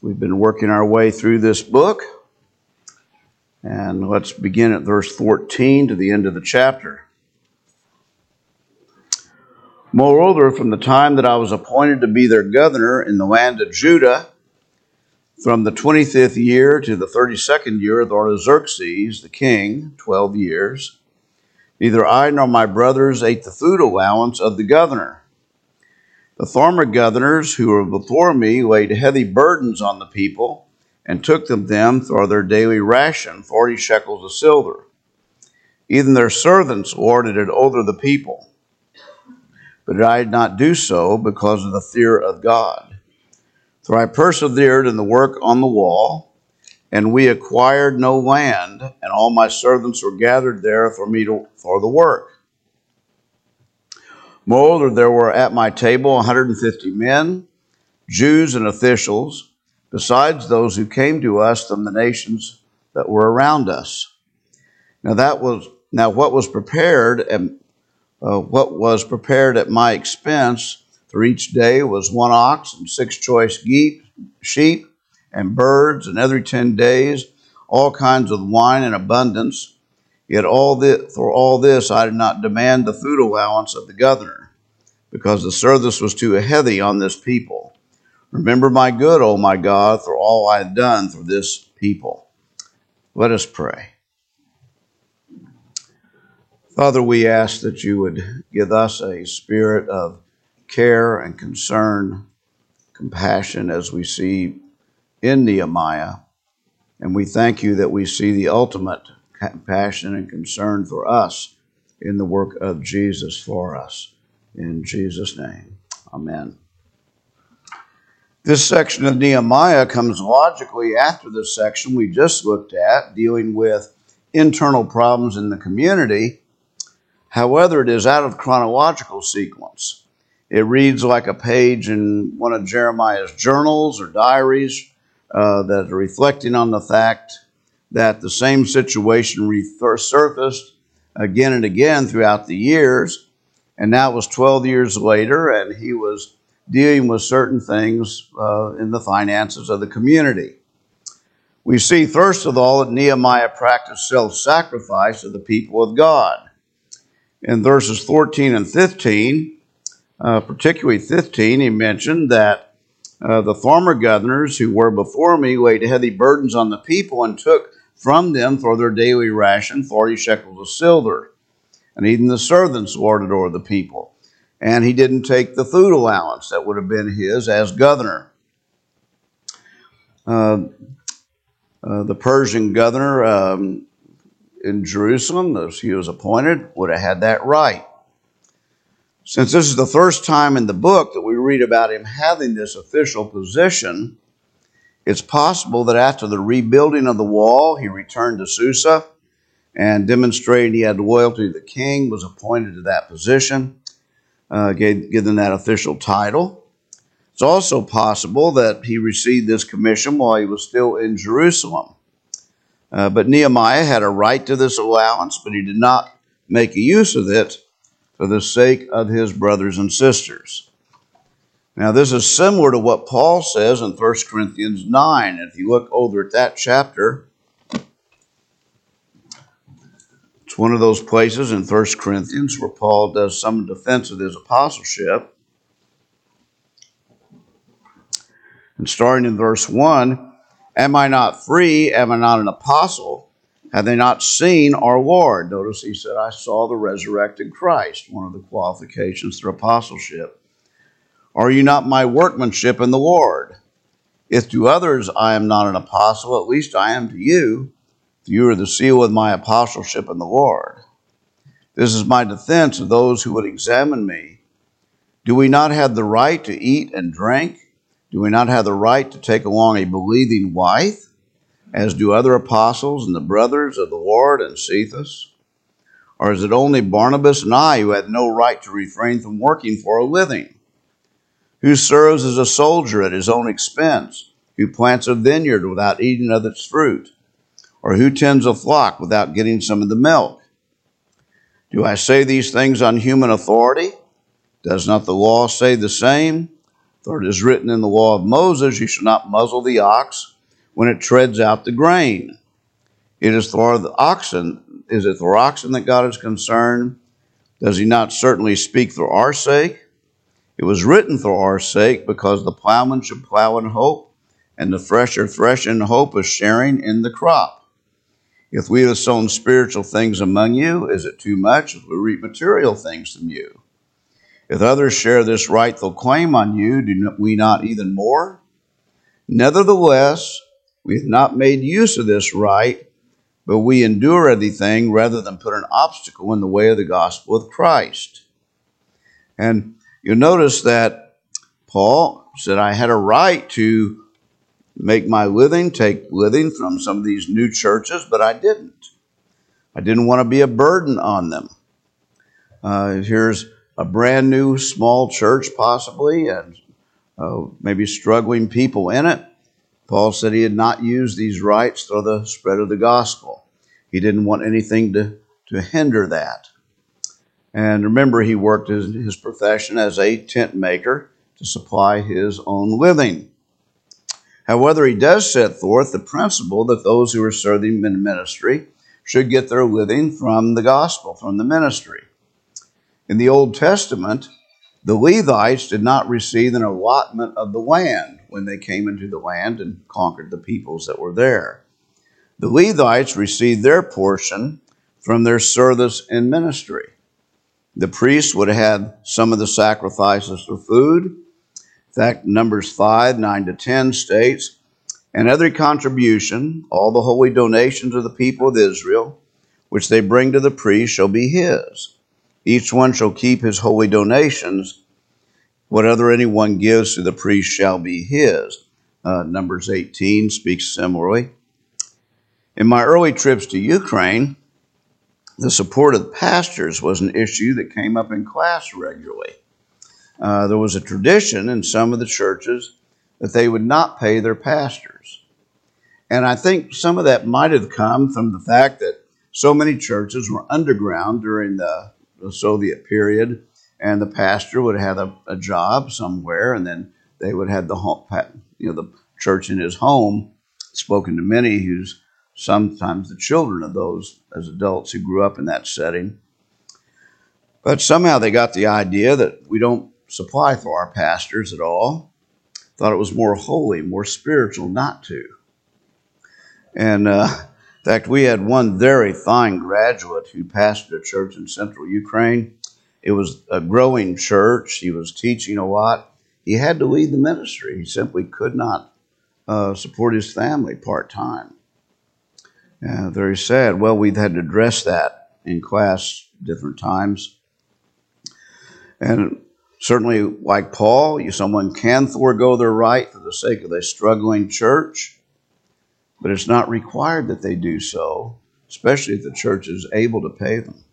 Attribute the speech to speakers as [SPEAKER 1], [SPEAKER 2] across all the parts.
[SPEAKER 1] We've been working our way through this book, and let's begin at verse 14 to the end of the chapter. Moreover, from the time that I was appointed to be their governor in the land of Judah, from the 25th year to the 32nd year of Artaxerxes, the king, 12 years, neither I nor my brothers ate the food allowance of the governor. The former governors who were before me laid heavy burdens on the people and took them for their daily ration, 40 shekels of silver. Even their servants lorded it over the people. But I did not do so because of the fear of God. For I persevered in the work on the wall, and we acquired no land, and all my servants were gathered there for the work. Moreover, there were at my table 150 men, Jews and officials, besides those who came to us from the nations that were around us. What was prepared at my expense for each day was 1 ox and 6 choice sheep and birds, and every 10 days all kinds of wine in abundance. Yet for all this I did not demand the food allowance of the governor, because the service was too heavy on this people. Remember my good, O my God, for all I have done for this people. Let us pray. Father, we ask that you would give us a spirit of care and concern, compassion, as we see in Nehemiah. And we thank you that we see the ultimate compassion and concern for us in the work of Jesus for us. In Jesus' name, amen. This section of Nehemiah comes logically after the section we just looked at, dealing with internal problems in the community. However, it is out of chronological sequence. It reads like a page in one of Jeremiah's journals or diaries that are reflecting on the fact that the same situation resurfaced again and again throughout the years. And now it was 12 years later, and he was dealing with certain things in the finances of the community. We see, first of all, that Nehemiah practiced self-sacrifice of the people of God. In verses 14 and 15, particularly 15, he mentioned that the former governors who were before me laid heavy burdens on the people and took from them for their daily ration 40 shekels of silver. And even the servants lorded over the people. And he didn't take the food allowance that would have been his as governor. The Persian governor in Jerusalem, as he was appointed, would have had that right. Since this is the first time in the book that we read about him having this official position, it's possible that after the rebuilding of the wall, he returned to Susa and demonstrating he had loyalty to the king, was appointed to that position, given that official title. It's also possible that he received this commission while he was still in Jerusalem. But Nehemiah had a right to this allowance, but he did not make use of it for the sake of his brothers and sisters. Now, this is similar to what Paul says in 1 Corinthians 9. If you look over at that chapter, it's one of those places in 1 Corinthians where Paul does some defense of his apostleship. And starting in verse 1, am I not free? Am I not an apostle? Have they not seen our Lord? Notice he said, I saw the resurrected Christ, one of the qualifications for apostleship. Are you not my workmanship in the Lord? If to others I am not an apostle, at least I am to you. You are the seal of my apostleship in the Lord. This is my defense of those who would examine me. Do we not have the right to eat and drink? Do we not have the right to take along a believing wife, as do other apostles and the brothers of the Lord and Cephas? Or is it only Barnabas and I who had no right to refrain from working for a living? Who serves as a soldier at his own expense? Who plants a vineyard without eating of its fruit? Or who tends a flock without getting some of the milk? Do I say these things on human authority? Does not the law say the same? For it is written in the law of Moses, you shall not muzzle the ox when it treads out the grain. It is for the oxen. Is it for oxen that God is concerned? Does he not certainly speak for our sake? It was written for our sake, because the plowman should plow in hope, and the thresher thresh in hope of sharing in the crop. If we have sown spiritual things among you, is it too much if we reap material things from you? If others share this rightful claim on you, do we not even more? Nevertheless, we have not made use of this right, but we endure anything rather than put an obstacle in the way of the gospel of Christ. And you'll notice that Paul said, I had a right to make my living, take living from some of these new churches, but I didn't. I didn't want to be a burden on them. Here's a brand new small church possibly, and maybe struggling people in it. Paul said he had not used these rights for the spread of the gospel. He didn't want anything to hinder that. And remember, he worked his profession as a tent maker to supply his own living. However, he does set forth the principle that those who are serving in ministry should get their living from the gospel, from the ministry. In the Old Testament, the Levites did not receive an allotment of the land when they came into the land and conquered the peoples that were there. The Levites received their portion from their service in ministry. The priests would have had some of the sacrifices for food. In fact, Numbers 5, 9-10 states, and every contribution, all the holy donations of the people of Israel, which they bring to the priest, shall be his. Each one shall keep his holy donations. Whatever anyone gives to the priest shall be his. Numbers 18 speaks similarly. In my early trips to Ukraine, the support of pastors was an issue that came up in class regularly. There was a tradition in some of the churches that they would not pay their pastors. And I think some of that might have come from the fact that so many churches were underground during the Soviet period, and the pastor would have a job somewhere, and then they would have the church in his home. Spoken to many who's sometimes the children of those as adults who grew up in that setting. But somehow they got the idea that we don't supply for our pastors at all. Thought it was more holy, more spiritual not to. And in fact, we had one very fine graduate who pastored a church in central Ukraine. It was a growing church. He was teaching a lot. He had to leave the ministry. He simply could not support his family part-time. Very sad. Well, we've had to address that in class different times. And certainly, like Paul, someone can forego their right for the sake of a struggling church, but it's not required that they do so, especially if the church is able to pay them.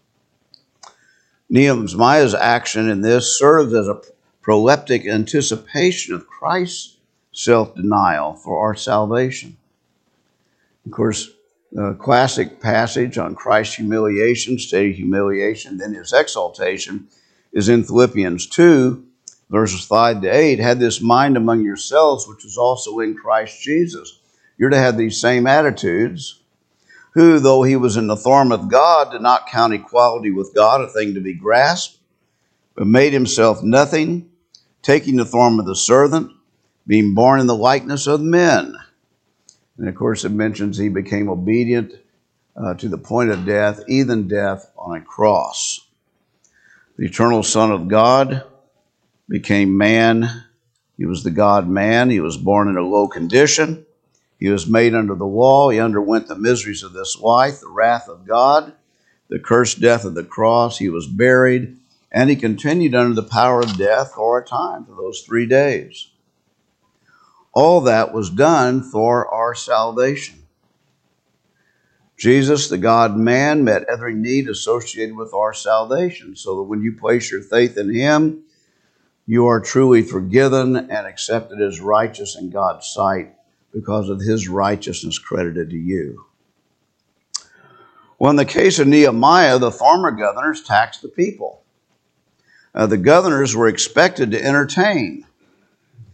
[SPEAKER 1] Nehemiah's action in this serves as a proleptic anticipation of Christ's self-denial for our salvation. Of course, the classic passage on Christ's humiliation, stated humiliation, then his exaltation, is in Philippians 2, verses 5-8. Had this mind among yourselves, which is also in Christ Jesus. You're to have these same attitudes, who, though he was in the form of God, did not count equality with God a thing to be grasped, but made himself nothing, taking the form of the servant, being born in the likeness of men. And of course, it mentions he became obedient to the point of death, even death on a cross. The eternal Son of God became man. He was the God-man. He was born in a low condition. He was made under the law. He underwent the miseries of this life, the wrath of God, the cursed death of the cross. He was buried, and he continued under the power of death for a time, for those 3 days. All that was done for our salvation. Jesus, the God-man, met every need associated with our salvation, so that when you place your faith in him, you are truly forgiven and accepted as righteous in God's sight because of his righteousness credited to you. Well, in the case of Nehemiah, the former governors taxed the people. The governors were expected to entertain.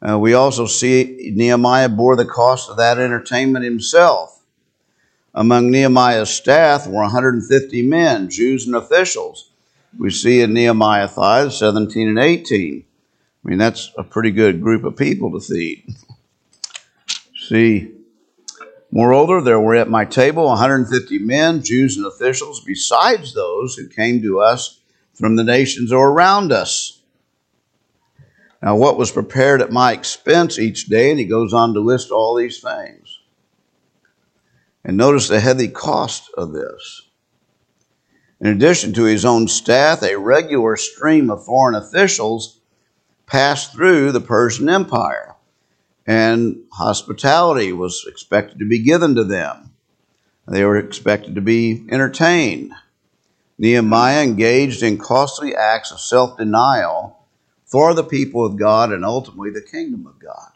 [SPEAKER 1] We also see Nehemiah bore the cost of that entertainment himself. Among Nehemiah's staff were 150 men, Jews and officials. We see in Nehemiah 5, 17 and 18. I mean, that's a pretty good group of people to feed. See, moreover, there were at my table 150 men, Jews and officials, besides those who came to us from the nations or around us. Now, what was prepared at my expense each day, and he goes on to list all these things. And notice the heavy cost of this. In addition to his own staff, a regular stream of foreign officials passed through the Persian Empire, and hospitality was expected to be given to them. They were expected to be entertained. Nehemiah engaged in costly acts of self-denial for the people of God and ultimately the kingdom of God.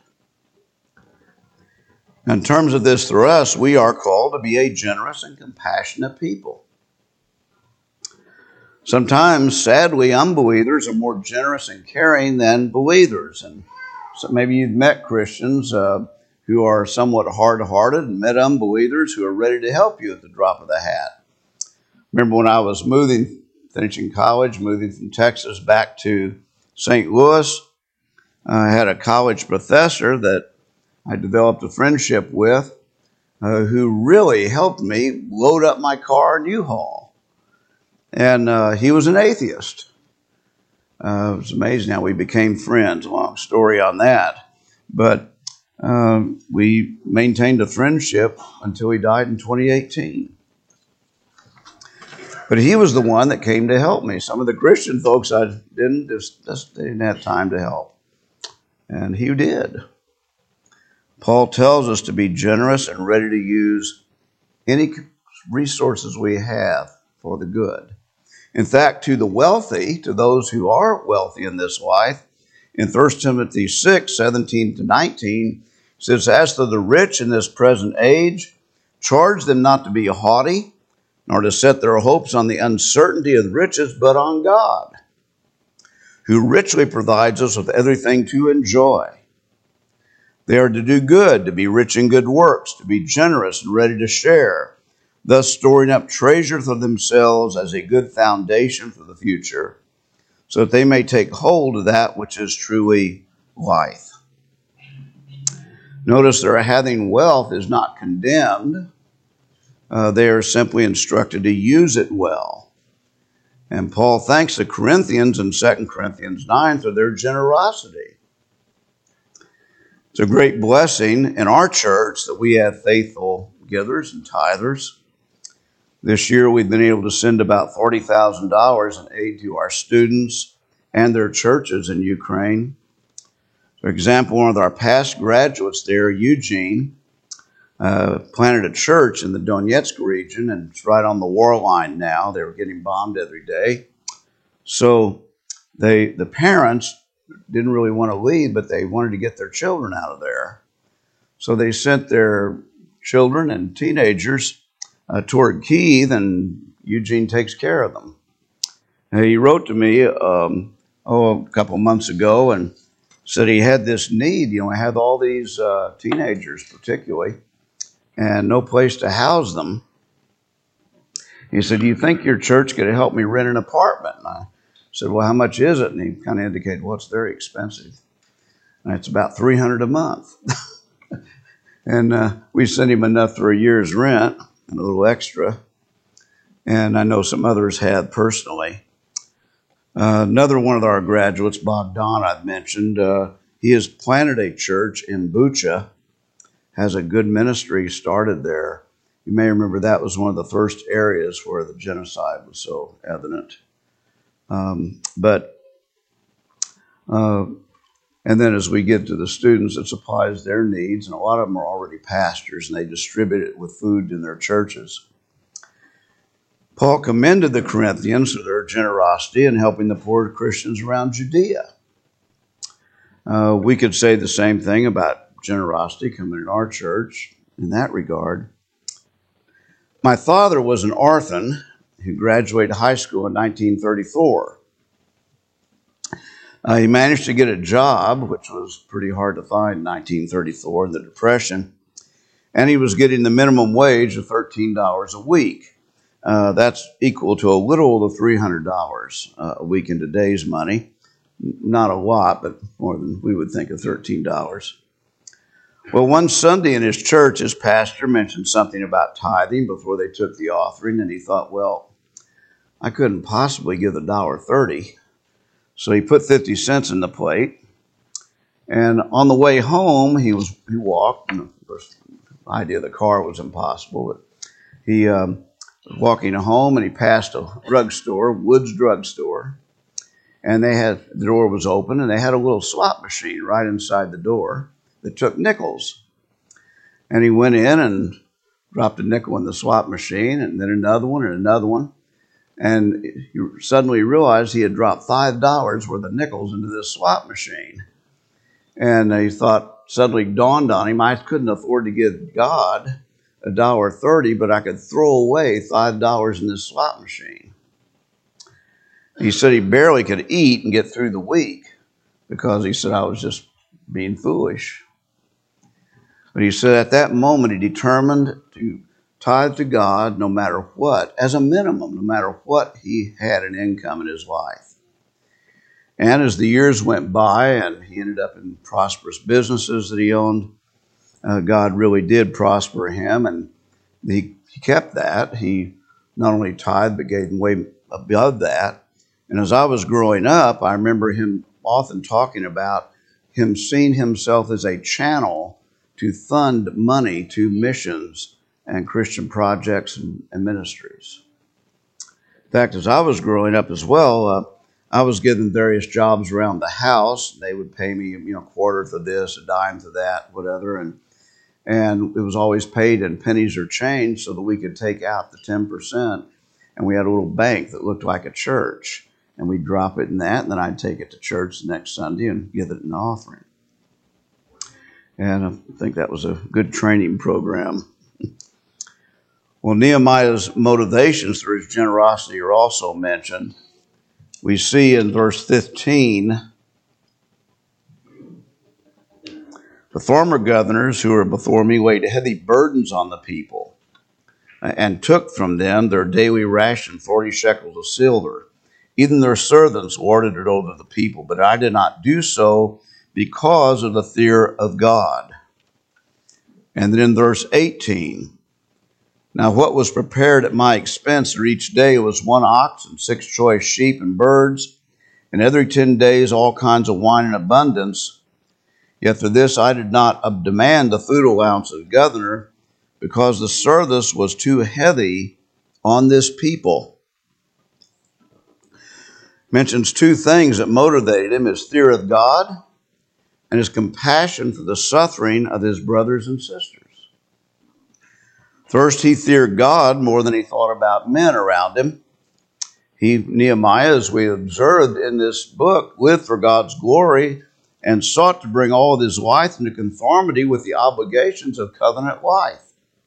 [SPEAKER 1] In terms of this for us, we are called to be a generous and compassionate people. Sometimes, sadly, unbelievers are more generous and caring than believers. And so maybe you've met Christians who are somewhat hard-hearted and met unbelievers who are ready to help you at the drop of the hat. Remember when I was finishing college, moving from Texas back to St. Louis, I had a college professor that I developed a friendship with who really helped me load up my car in U-Haul. And he was an atheist. It was amazing how we became friends. Long story on that. But we maintained a friendship until he died in 2018. But he was the one that came to help me. Some of the Christian folks I didn't have time to help. And he did. Paul tells us to be generous and ready to use any resources we have for the good. In fact, to the wealthy, to those who are wealthy in this life, in 1 Timothy 6, 17 to 19, it says, as to the rich in this present age, charge them not to be haughty, nor to set their hopes on the uncertainty of riches, but on God, who richly provides us with everything to enjoy. They are to do good, to be rich in good works, to be generous and ready to share, thus storing up treasure for themselves as a good foundation for the future, so that they may take hold of that which is truly life. Notice their having wealth is not condemned. They are simply instructed to use it well. And Paul thanks the Corinthians in 2 Corinthians 9 for their generosity. It's a great blessing in our church that we have faithful givers and tithers. This year we've been able to send about $40,000 in aid to our students and their churches in Ukraine. For example, one of our past graduates there, Eugene, planted a church in the Donetsk region, and it's right on the war line now. They were getting bombed every day. So the parents didn't really want to leave, but they wanted to get their children out of there. So they sent their children and teenagers toward Kyiv, and Eugene takes care of them. Now, he wrote to me a couple months ago and said he had this need. He had all these teenagers particularly, and no place to house them. He said, do you think your church could help me rent an apartment? And I said, well, how much is it? And he kind of indicated, well, it's very expensive. And it's about $300 a month. And we sent him enough for a year's rent and a little extra. And I know some others have personally. Another one of our graduates, Bogdan, I've mentioned, he has planted a church in Bucha, has a good ministry started there. You may remember that was one of the first areas where the genocide was so evident. And then as we get to the students, it supplies their needs, and a lot of them are already pastors, and they distribute it with food in their churches. Paul commended the Corinthians for their generosity in helping the poor Christians around Judea. We could say the same thing about generosity coming in our church in that regard. My father was an orphan who graduated high school in 1934. He managed to get a job, which was pretty hard to find in 1934 in the Depression, and he was getting the minimum wage of $13 a week. That's equal to a little over $300 a week in today's money. Not a lot, but more than we would think of $13. Well, one Sunday in his church, his pastor mentioned something about tithing before they took the offering, and he thought, well, I couldn't possibly give $1.30. So he put 50 cents in the plate, and on the way home, he walked, and of course, the idea of the car was impossible, but he was walking home, and he passed a drugstore, Woods Drugstore, and the door was open, and they had a little slot machine right inside the door that took nickels. And he went in and dropped a nickel in the slot machine, and then another one and another one. And he suddenly realized he had dropped $5 worth of nickels into this slot machine. And he thought, suddenly dawned on him, I couldn't afford to give God $1.30, but I could throw away $5 in this slot machine. He said he barely could eat and get through the week because he said, I was just being foolish. But he said at that moment he determined to tithe to God no matter what, as a minimum, no matter what he had in income in his life. And as the years went by and he ended up in prosperous businesses that he owned, God really did prosper him, and he kept that. He not only tithed but gave way above that. And as I was growing up, I remember him often talking about him seeing himself as a channel to fund money to missions and Christian projects and ministries. In fact, as I was growing up as well, I was given various jobs around the house. They would pay me, a quarter for this, a dime for that, whatever, and it was always paid in pennies or change so that we could take out the 10%. And we had a little bank that looked like a church, and we'd drop it in that, and then I'd take it to church the next Sunday and give it an offering. And I think that was a good training program. Well, Nehemiah's motivations through his generosity are also mentioned. We see in verse 15, the former governors who were before me laid heavy burdens on the people and took from them their daily ration, 40 shekels of silver. Even their servants lorded it over the people, but I did not do so because of the fear of God. And then in verse 18, now what was prepared at my expense for each day was 1 ox and 6 choice sheep and birds, and every 10 days all kinds of wine in abundance. Yet for this I did not demand the food allowance of the governor, because the service was too heavy on this people. Mentions 2 things that motivated him: his fear of God and his compassion for the suffering of his brothers and sisters. First, he feared God more than he thought about men around him. Nehemiah, as we observed in this book, lived for God's glory and sought to bring all of his life into conformity with the obligations of covenant life.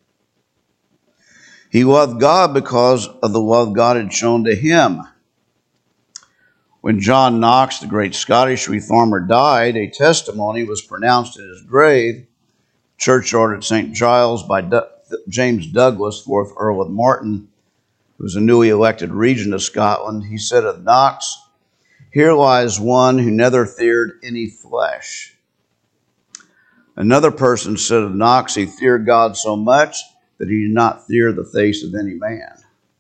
[SPEAKER 1] He loved God because of the love God had shown to him. When John Knox, the great Scottish reformer, died, a testimony was pronounced in his grave, churchyard at St. Giles, by James Douglas, 4th Earl of Martin, who was a newly elected regent of Scotland. He said of Knox, "Here lies one who never feared any flesh." Another person said of Knox, he feared God so much that he did not fear the face of any man.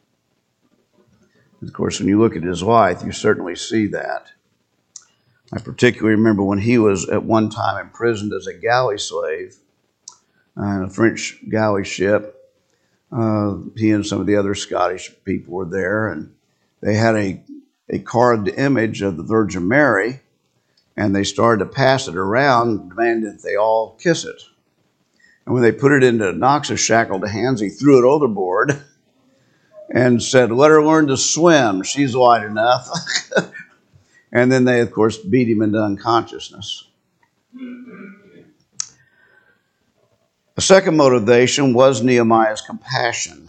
[SPEAKER 1] Of course, when you look at his life, you certainly see that. I particularly remember when he was at one time imprisoned as a galley slave on a French galley ship. He and some of the other Scottish people were there, and they had a carved image of the Virgin Mary, and they started to pass it around, demanding that they all kiss it. And when they put it into Knox's shackled hands, he threw it overboard and said, "Let her learn to swim. She's wide enough." And then they, of course, beat him into unconsciousness. A second motivation was Nehemiah's compassion.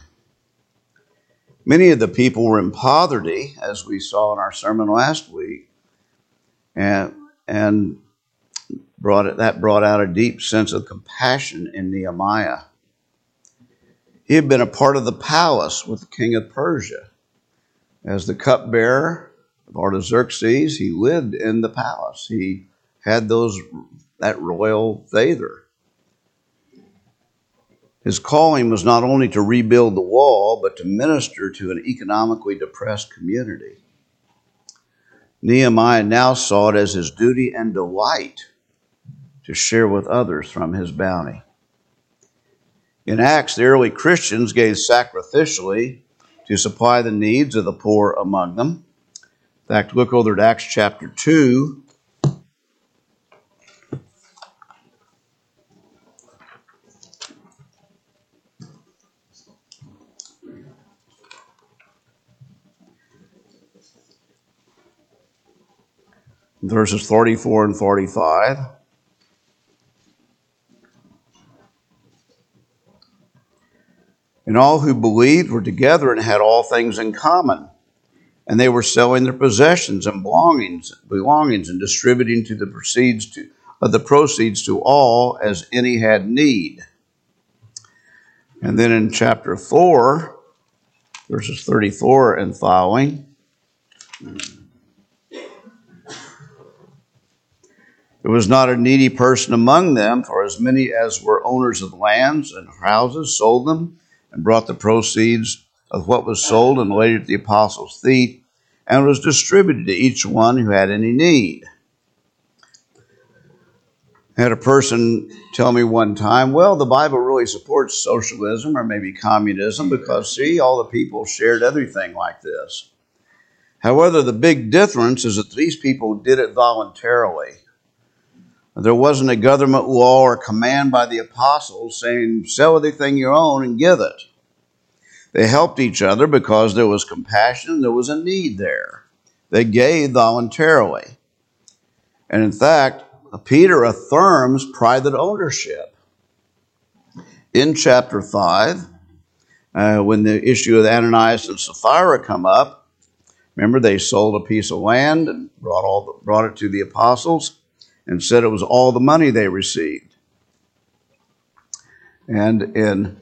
[SPEAKER 1] Many of the people were in poverty, as we saw in our sermon last week, and brought out a deep sense of compassion in Nehemiah. He had been a part of the palace with the king of Persia. As the cupbearer of Artaxerxes, he lived in the palace. He had that royal favor. His calling was not only to rebuild the wall, but to minister to an economically depressed community. Nehemiah now saw it as his duty and delight to share with others from his bounty. In Acts, the early Christians gave sacrificially to supply the needs of the poor among them. In fact, look over at Acts chapter 2. Verses 44 and 45. And all who believed were together and had all things in common. And they were selling their possessions and belongings and distributing the proceeds to all as any had need. And then in chapter 4, verses 34 and following, there was not a needy person among them, for as many as were owners of lands and houses sold them and brought the proceeds of what was sold and laid it at the apostles' feet, and was distributed to each one who had any need. I had a person tell me one time, well, the Bible really supports socialism or maybe communism because, see, all the people shared everything like this. However, the big difference is that these people did it voluntarily. There wasn't a government law or command by the apostles saying, sell everything you own and give it. They helped each other because there was compassion, there was a need there. They gave voluntarily. And in fact, Peter affirms private ownership. In chapter 5, when the issue of Ananias and Sapphira come up, remember they sold a piece of land and brought it to the apostles and said it was all the money they received. And in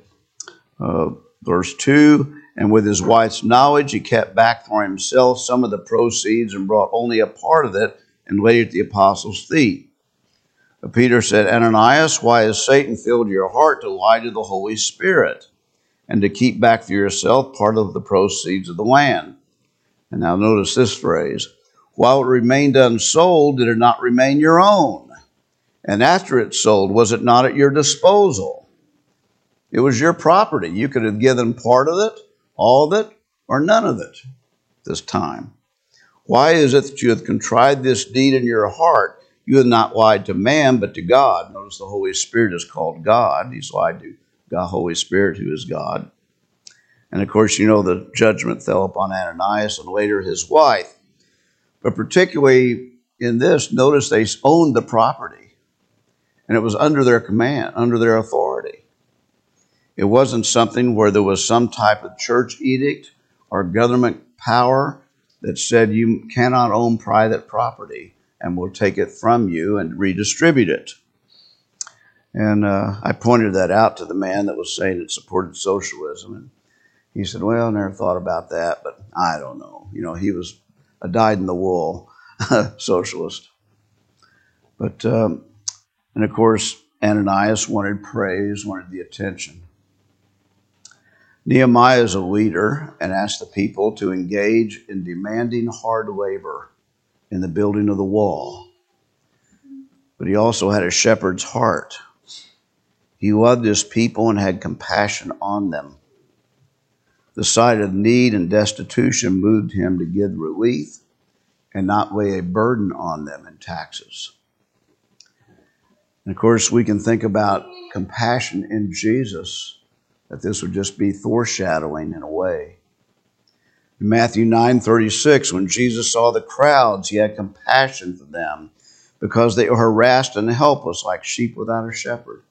[SPEAKER 1] verse 2, and with his wife's knowledge, he kept back for himself some of the proceeds and brought only a part of it and laid it at the apostles' feet. But Peter said, Ananias, why has Satan filled your heart to lie to the Holy Spirit and to keep back for yourself part of the proceeds of the land? And now notice this phrase, while it remained unsold, did it not remain your own? And after it sold, was it not at your disposal? It was your property. You could have given part of it, all of it, or none of it this time. Why is it that you have contrived this deed in your heart? You have not lied to man, but to God. Notice the Holy Spirit is called God. He's lied to God, Holy Spirit, who is God. And of course, you know the judgment fell upon Ananias and later his wife. But particularly in this, notice they owned the property. And it was under their command, under their authority. It wasn't something where there was some type of church edict or government power that said you cannot own private property and we'll take it from you and redistribute it. And I pointed that out to the man that was saying it supported socialism. And he said, well, I never thought about that, but I don't know. You know, he was a dyed-in-the-wool socialist. But, and of course, Ananias wanted praise, wanted the attention. Nehemiah is a leader and asked the people to engage in demanding hard labor in the building of the wall. But he also had a shepherd's heart. He loved his people and had compassion on them. The sight of need and destitution moved him to give relief and not lay a burden on them in taxes. And of course, we can think about compassion in Jesus, that this would just be foreshadowing in a way. In Matthew 9:36, when Jesus saw the crowds, he had compassion for them because they were harassed and helpless like sheep without a shepherd.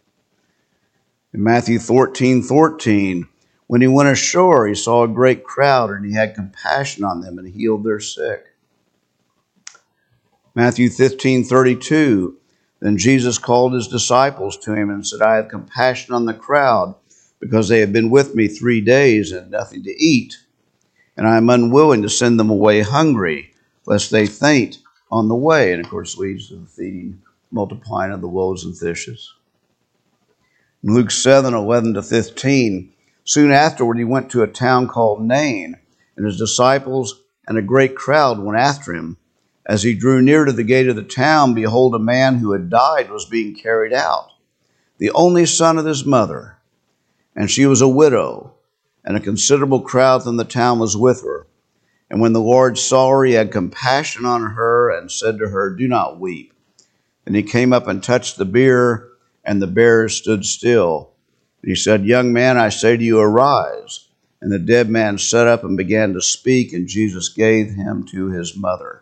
[SPEAKER 1] In Matthew 14:14, when he went ashore, he saw a great crowd and he had compassion on them and healed their sick. Matthew 15:32, then Jesus called his disciples to him and said, I have compassion on the crowd, because they have been with me 3 days and had nothing to eat. And I am unwilling to send them away hungry, lest they faint on the way. And of course leads to the feeding, multiplying of the loaves and fishes. In Luke 7:11-15, soon afterward he went to a town called Nain, and his disciples and a great crowd went after him. As he drew near to the gate of the town, behold, a man who had died was being carried out, the only son of his mother, and she was a widow, and a considerable crowd from the town was with her. And when the Lord saw her, he had compassion on her and said to her, do not weep. And he came up and touched the bier, and the bearers stood still. And he said, young man, I say to you, arise. And the dead man sat up and began to speak, and Jesus gave him to his mother.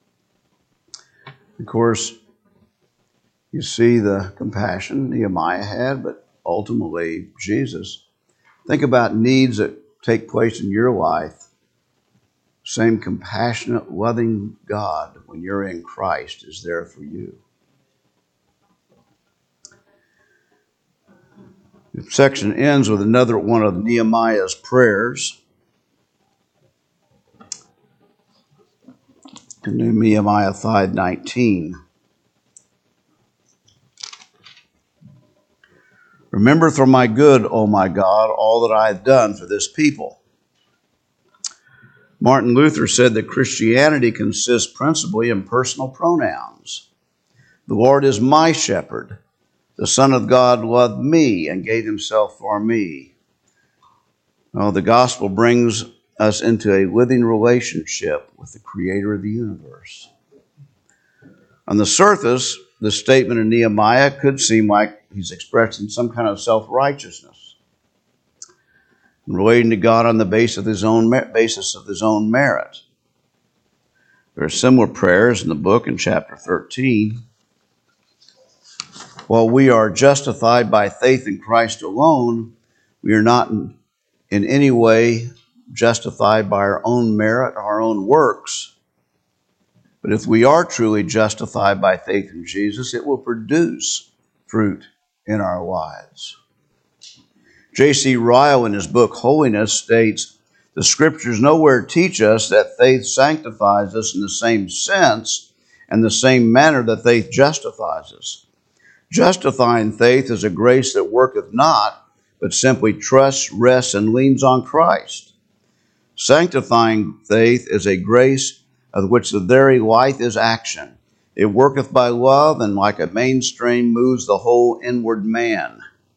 [SPEAKER 1] Of course, you see the compassion Nehemiah had, but ultimately Jesus. Think about needs that take place in your life. Same compassionate, loving God, when you're in Christ, is there for you. The section ends with another one of Nehemiah's prayers. In Nehemiah 5:19. Remember for my good, O my God, all that I have done for this people. Martin Luther said that Christianity consists principally in personal pronouns. The Lord is my shepherd. The Son of God loved me and gave himself for me. Well, the gospel brings us into a living relationship with the Creator of the universe. On the surface, the statement of Nehemiah could seem like he's expressing some kind of self-righteousness, relating to God on the basis of his own merit. There are similar prayers in the book in chapter 13. While we are justified by faith in Christ alone, we are not in any way justified by our own merit, our own works. But if we are truly justified by faith in Jesus, it will produce fruit in our lives. J.C. Ryle, in his book Holiness, states, the Scriptures nowhere teach us that faith sanctifies us in the same sense and the same manner that faith justifies us. Justifying faith is a grace that worketh not, but simply trusts, rests, and leans on Christ. Sanctifying faith is a grace of which the very life is action. It worketh by love, and like a mainstream moves the whole inward man.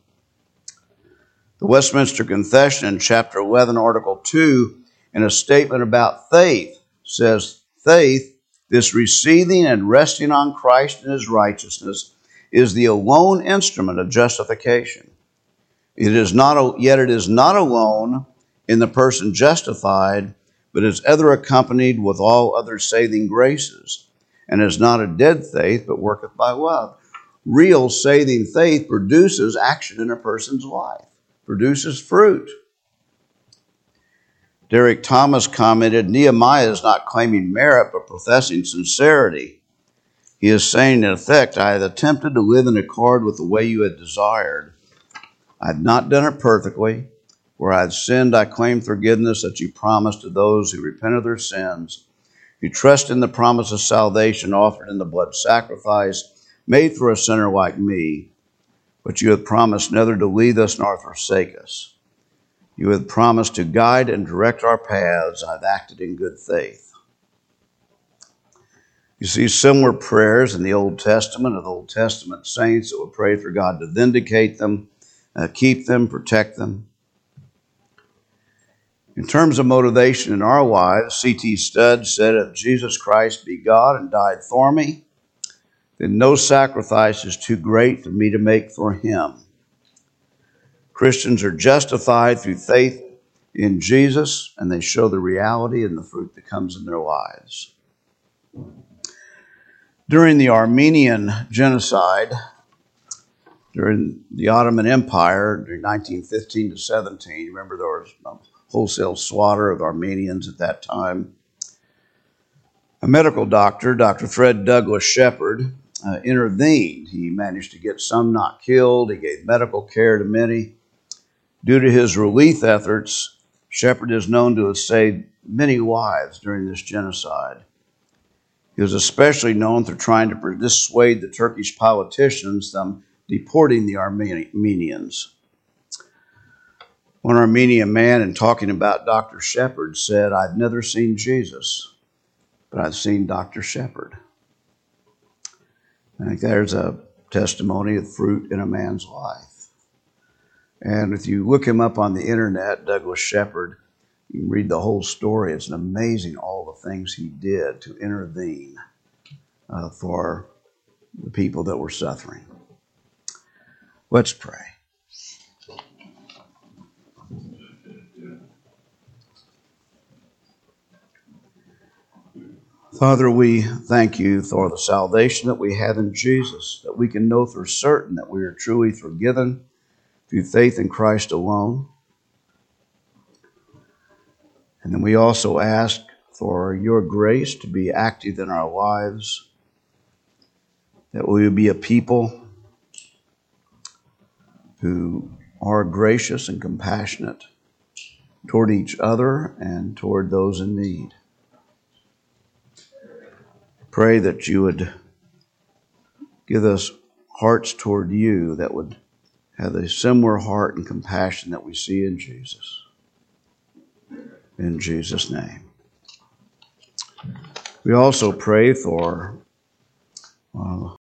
[SPEAKER 1] The Westminster Confession in chapter 11, article 2, in a statement about faith, says, faith, this receiving and resting on Christ and his righteousness, is the alone instrument of justification. Yet it is not alone in the person justified, but is ever accompanied with all other saving graces, and is not a dead faith, but worketh by love. Real saving faith produces action in a person's life, produces fruit. Derek Thomas commented, Nehemiah is not claiming merit, but professing sincerity. He is saying, in effect, I have attempted to live in accord with the way you had desired. I have not done it perfectly. Where I have sinned, I claim forgiveness that you promised to those who repent of their sins, who trust in the promise of salvation offered in the blood sacrifice made for a sinner like me. But you have promised neither to leave us nor forsake us. You have promised to guide and direct our paths. I've acted in good faith. You see similar prayers in the Old Testament of the Old Testament saints that would pray for God to vindicate them, keep them, protect them. In terms of motivation in our lives, C.T. Studd said, if Jesus Christ be God and died for me, then no sacrifice is too great for me to make for him. Christians are justified through faith in Jesus, and they show the reality and the fruit that comes in their lives. During the Armenian genocide, during the Ottoman Empire, during 1915 to 17, remember there was wholesale slaughter of Armenians at that time. A medical doctor, Dr. Fred Douglas Shepard, intervened. He managed to get some not killed. He gave medical care to many. Due to his relief efforts, Shepard is known to have saved many lives during this genocide. He was especially known for trying to dissuade the Turkish politicians from deporting the Armenians. One Armenian man, in talking about Dr. Shepard, said, "I've never seen Jesus, but I've seen Dr. Shepard." I think there's a testimony of fruit in a man's life. And if you look him up on the internet, Douglas Shepard, you can read the whole story. It's amazing all the things he did to intervene for the people that were suffering. Let's pray. Father, we thank you for the salvation that we have in Jesus, that we can know for certain that we are truly forgiven through faith in Christ alone. And then we also ask for your grace to be active in our lives, that we would be a people who are gracious and compassionate toward each other and toward those in need. Pray that you would give us hearts toward you that would have a similar heart and compassion that we see in Jesus. In Jesus' name. We also pray for